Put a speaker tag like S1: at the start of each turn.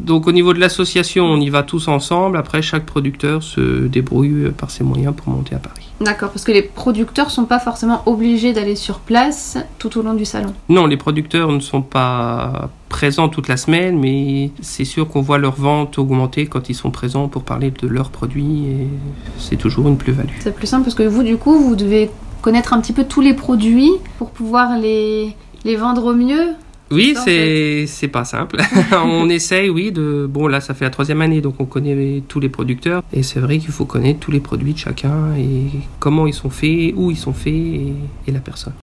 S1: Donc au niveau de l'association, on y va tous ensemble. Après, chaque producteur se débrouille par ses moyens pour monter à Paris.
S2: D'accord, parce que les producteurs sont pas forcément obligés d'aller sur place tout au long du salon.
S1: Non, les producteurs ne sont pas présents toute la semaine, mais c'est sûr qu'on voit leur vente augmenter quand ils sont présents pour parler de leurs produits et c'est toujours une plus-value.
S2: C'est plus simple parce que vous, du coup, vous devez connaître un petit peu tous les produits pour pouvoir les vendre au mieux.
S1: Oui, c'est pas simple. On essaye, oui, bon, là, ça fait la 3e année, donc on connaît tous les producteurs. Et c'est vrai qu'il faut connaître tous les produits de chacun et comment ils sont faits, où ils sont faits et la personne.